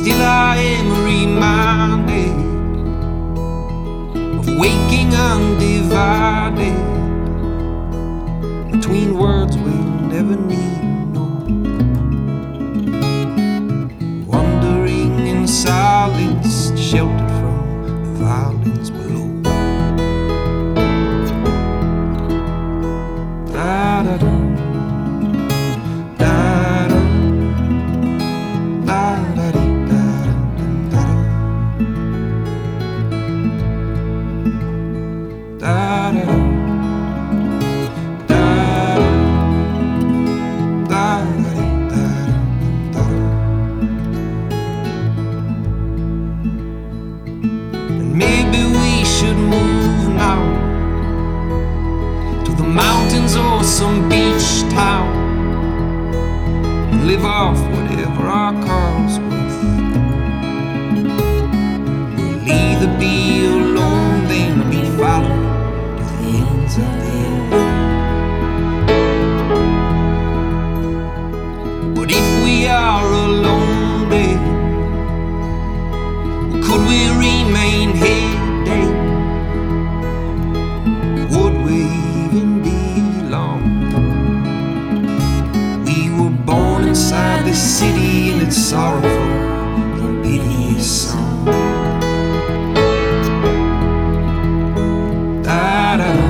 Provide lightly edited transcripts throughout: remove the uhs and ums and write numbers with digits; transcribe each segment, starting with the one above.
Still I am reminded of waking undivided between words we'll never need. No, wandering in silence, sheltered from the violence below. Da-da-da. Maybe we should move now to the mountains or some beach town and live off whatever our car's worth. We'll either be alone then or be followed to the ends of the earth. But if we are alone then, could we remain hidden? Would we even belong? We were born inside this city and it's sorrowful and piteous song. Da-da-da.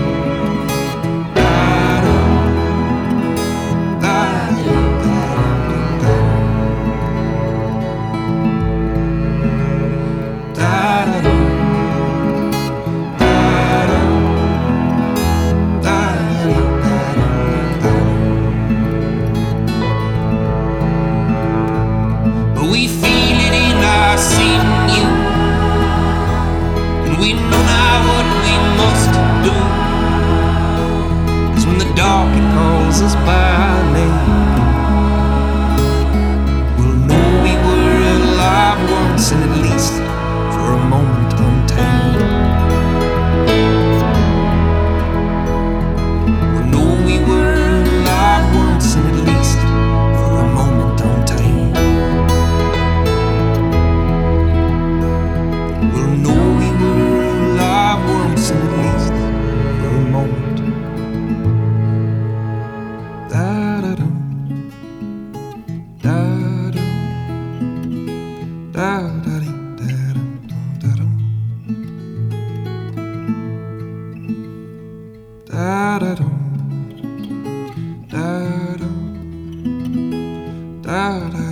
We feel it in our sinew, and we know now what we must do. 'Cause when the dark it calls us by name, we'll know we were alive once and at least for a moment untamed. We'll know we were alive once and at least for a moment untamed. We'll know we were alive once and at least for a moment. Da-da-dum, da-dum, da-da-dum, da-dum, da-dum, da-da-dum, da-dum, da-da.